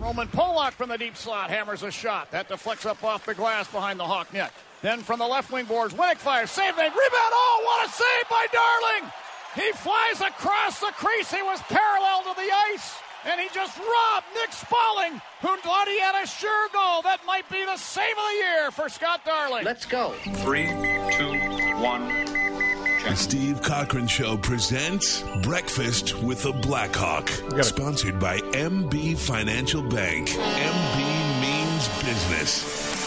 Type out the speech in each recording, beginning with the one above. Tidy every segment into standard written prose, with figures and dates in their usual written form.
Roman Polak from the deep slot hammers a shot. That deflects up off the glass behind the Hawk net. Then from the left wing boards, Winnick fires. Save thing. Rebound. Oh, what a save by Darling. He flies across the crease. He was parallel to the ice. And he just robbed Nick Spaulding, who thought he had a sure goal. That might be the save of the year for Scott Darling. Let's go. 3, 2, 1. The Steve Cochran Show presents Breakfast with the Blackhawk. Sponsored by MB Financial Bank. MB means business.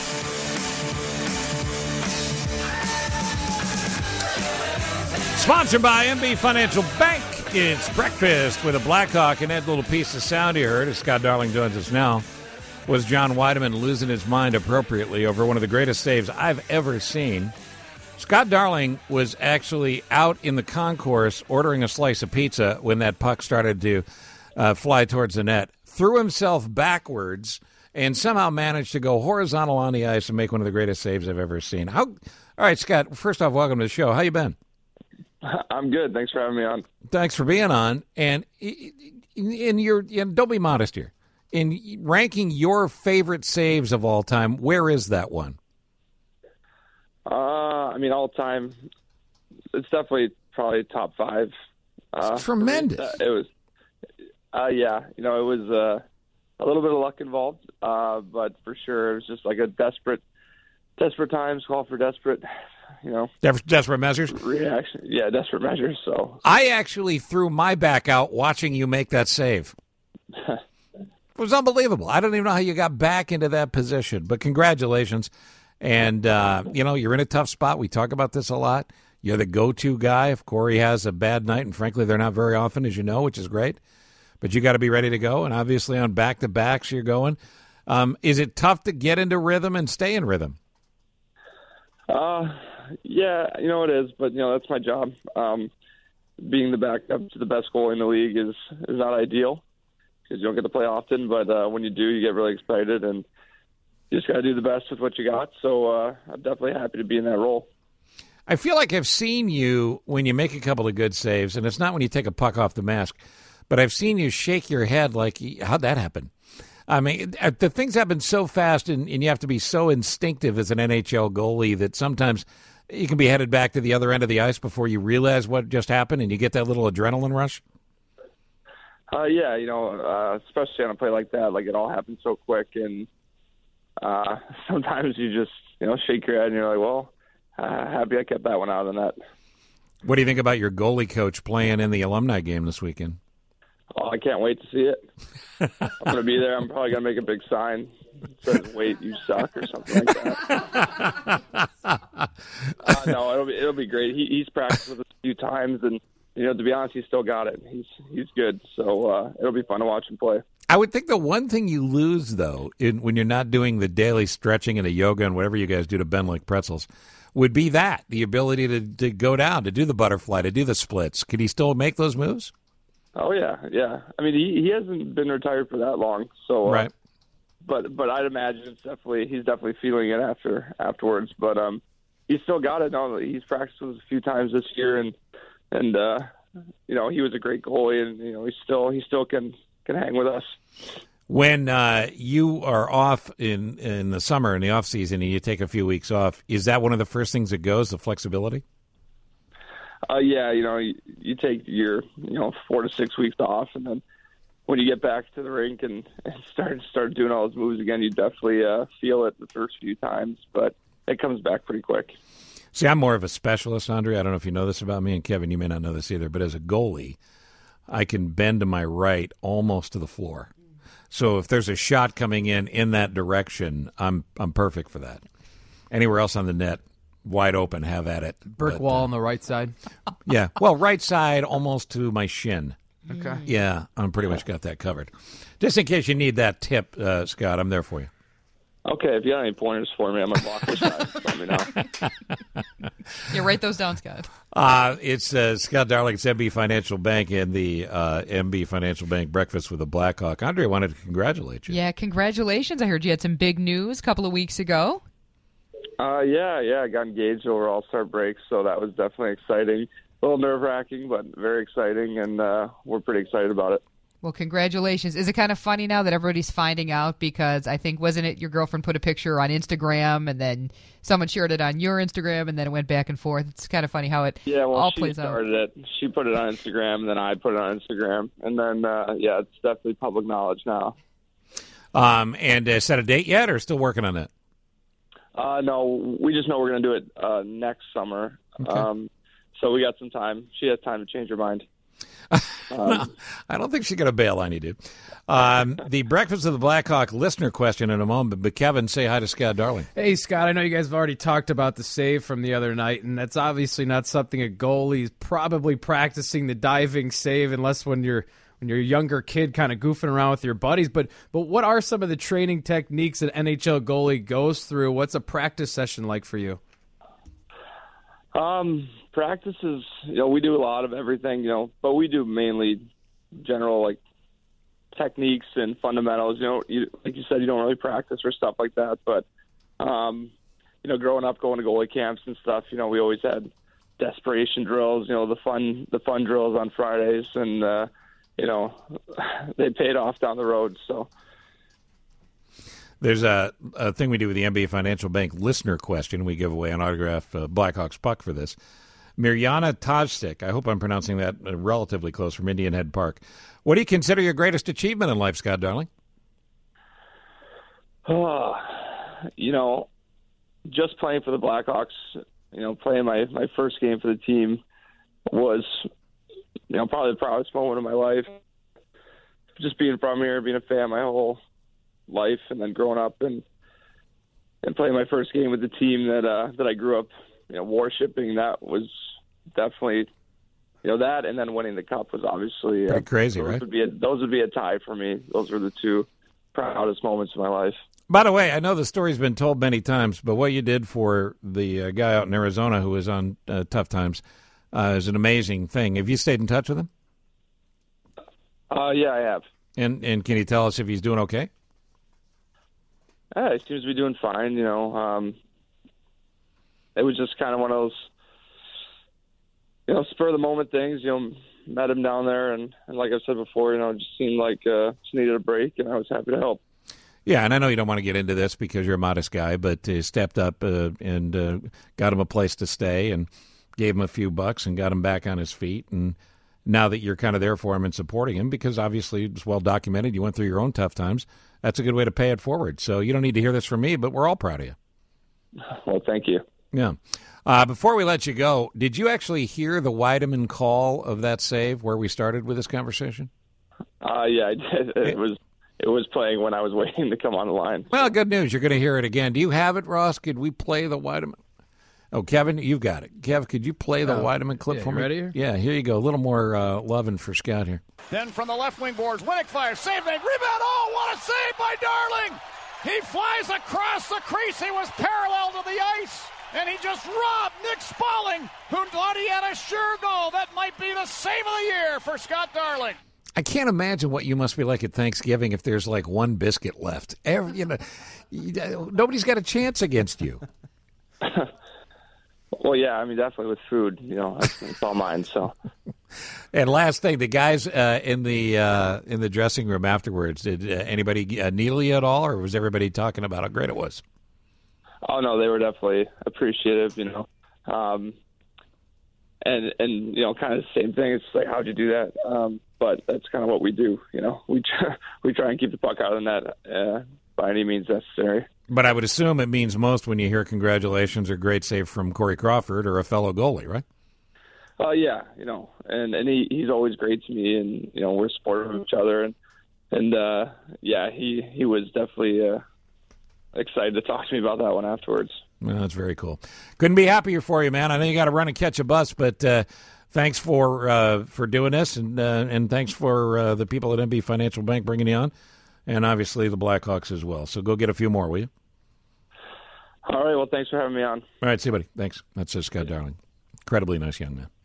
Sponsored by MB Financial Bank. It's Breakfast with a Blackhawk. And that little piece of sound you heard, as Scott Darling joins us now, was John Weideman losing his mind appropriately over one of the greatest saves I've ever seen. Scott Darling was actually out in the concourse ordering a slice of pizza when that puck started to fly towards the net, threw himself backwards, and somehow managed to go horizontal on the ice and make one of the greatest saves I've ever seen. All right, Scott, first off, welcome to the show. How you been? I'm good. Thanks for having me on. Thanks for being on. And don't be modest here. In ranking your favorite saves of all time, where is that one? All time, it's definitely probably top 5. It's tremendous. It was, it was a little bit of luck involved, but for sure it was just like a desperate times call for desperate, desperate measures. Reaction, yeah, desperate measures. So I actually threw my back out watching you make that save. It was unbelievable. I don't even know how you got back into that position, but congratulations. And, you're in a tough spot. We talk about this a lot. You're the go-to guy if Corey has a bad night, and frankly, they're not very often, as you know, which is great. But you got to be ready to go, and obviously on back-to-backs you're going. Is it tough to get into rhythm and stay in rhythm? Yeah, it is, but, that's my job. Being the backup to the best goalie in the league is not ideal because you don't get to play often, but when you do, you get really excited, and you just got to do the best with what you got. So I'm definitely happy to be in that role. I feel like I've seen you when you make a couple of good saves, and it's not when you take a puck off the mask, but I've seen you shake your head like, how'd that happen? I mean, the things happen so fast, and you have to be so instinctive as an NHL goalie that sometimes you can be headed back to the other end of the ice before you realize what just happened, and you get that little adrenaline rush. Yeah, especially on a play like that, like it all happens so quick, and sometimes you just, shake your head and you're like, well, happy I kept that one out of the net. What do you think about your goalie coach playing in the alumni game this weekend? Oh, I can't wait to see it. I'm going to be there. I'm probably going to make a big sign that says, wait, you suck, or something like that. No, it'll be great. He's practiced with us a few times, and, to be honest, he's still got it. He's good, so it'll be fun to watch him play. I would think the one thing you lose, though, when you're not doing the daily stretching and the yoga and whatever you guys do to bend like pretzels, would be the ability to go down, to do the butterfly, to do the splits. Could he still make those moves? Oh, yeah. I mean, he hasn't been retired for that long, so right. But I'd imagine he's definitely feeling it afterwards. But he's still got it. No, he's practiced with us a few times this year, and he was a great goalie, and he still can hang with us. When you are off in the summer, in the off season, and you take a few weeks off, is that one of the first things that goes, the flexibility? Yeah, you take your 4 to 6 weeks off, and then when you get back to the rink and start doing all those moves again, you definitely feel it the first few times, but it comes back pretty quick. See, I'm more of a specialist, Andre. I don't know if you know this about me, and Kevin, you may not know this either, but as a goalie, I can bend to my right almost to the floor. So if there's a shot coming in that direction, I'm perfect for that. Anywhere else on the net, wide open, have at it. Brick wall on the right side? Yeah. Well, right side almost to my shin. Okay. Yeah, I'm pretty much got that covered. Just in case you need that tip, Scott, I'm there for you. Okay, if you got any pointers for me, I'm going to block this side. Let me know. Yeah, write those down, Scott. It's Scott Darling, it's MB Financial Bank, and the MB Financial Bank Breakfast with the Blackhawk. Andre, I wanted to congratulate you. Yeah, congratulations. I heard you had some big news a couple of weeks ago. Yeah, I got engaged over All-Star break, so that was definitely exciting. A little nerve-wracking, but very exciting, and we're pretty excited about it. Well, congratulations. Is it kind of funny now that everybody's finding out? Because I think, wasn't it your girlfriend put a picture on Instagram and then someone shared it on your Instagram and then it went back and forth? It's kind of funny how it all plays out. Yeah, well, she started it. She put it on Instagram, and then I put it on Instagram. And then, it's definitely public knowledge now. And set a date yet, or still working on that? No, we just know we're going to do it next summer. Okay. So we got some time. She has time to change her mind. No, I don't think she's going to bail on you, dude. The Breakfast of the Blackhawk listener question in a moment, but Kevin, say hi to Scott Darling. Hey, Scott, I know you guys have already talked about the save from the other night, and that's obviously not something a goalie's probably practicing the diving save unless when you're a younger kid kind of goofing around with your buddies. But what are some of the training techniques that NHL goalie goes through? What's a practice session like for you? Practices, we do a lot of everything, but we do mainly general, like, techniques and fundamentals. Like you said, you don't really practice for stuff like that. But, growing up, going to goalie camps and stuff, we always had desperation drills, the fun drills on Fridays. And, they paid off down the road, so. There's a thing we do with the MBA Financial Bank listener question. We give away an autographed Blackhawks puck for this. Mirjana Tajsik, I hope I'm pronouncing that relatively close, from Indian Head Park. What do you consider your greatest achievement in life, Scott Darling? Just playing for the Blackhawks, playing my first game for the team was, probably the proudest moment of my life. Just being from here, being a fan my whole life, and then growing up and playing my first game with the team that I grew up, worshiping, that was definitely, that, and then winning the cup was obviously pretty crazy, right? Those would be a tie for me. Those were the two proudest moments of my life. By the way, I know the story's been told many times, but what you did for the guy out in Arizona who was on Tough Times is an amazing thing. Have you stayed in touch with him? Yeah, I have. And can you tell us if he's doing okay? Yeah, he seems to be doing fine. It was just kind of one of those, spur of the moment things. Met him down there, and like I said before, just seemed like just needed a break, and I was happy to help. Yeah, and I know you don't want to get into this because you're a modest guy, but stepped up and got him a place to stay and gave him a few bucks and got him back on his feet. And now that you're kind of there for him and supporting him, because obviously it's well documented, you went through your own tough times, that's a good way to pay it forward. So you don't need to hear this from me, but we're all proud of you. Well, thank you. Yeah. Before we let you go, did you actually hear the Wiedemann call of that save where we started with this conversation? Yeah, I did. It was playing when I was waiting to come on the line. Well, good news. You're going to hear it again. Do you have it, Ross? Could we play the Wiedemann? Oh, Kevin, you've got it. Kev, could you play the Wiedemann clip for me? Ready here? Yeah, here you go. A little more loving for Scott here. Then from the left wing boards, Winnick fires, save, rebound. Oh, what a save by Darling! He flies across the crease. He was parallel to the ice, and he just robbed Nick Spaulding, who thought he had a sure goal. That might be the save of the year for Scott Darling. I can't imagine what you must be like at Thanksgiving if there's like one biscuit left. Nobody's got a chance against you. Well, yeah, I mean, definitely with food, it's all mine. So. And last thing, the guys in the dressing room afterwards, did anybody needle you at all, or was everybody talking about how great it was? Oh no, they were definitely appreciative, and kind of the same thing. It's like, how'd you do that? But that's kind of what we do. We try and keep the puck out of the net by any means necessary. But I would assume it means most when you hear congratulations or great save from Corey Crawford or a fellow goalie, right? Yeah, and he's always great to me, and we're supportive of each other, and he was definitely excited to talk to me about that one afterwards. Well, that's very cool. Couldn't be happier for you, man. I know you got to run and catch a bus, but thanks for doing this, and thanks for the people at MB Financial Bank bringing you on, and obviously the Blackhawks as well. So go get a few more, will you? All right. Well, thanks for having me on. All right. See you, buddy. Thanks. That's Scott Darling. Incredibly nice young man.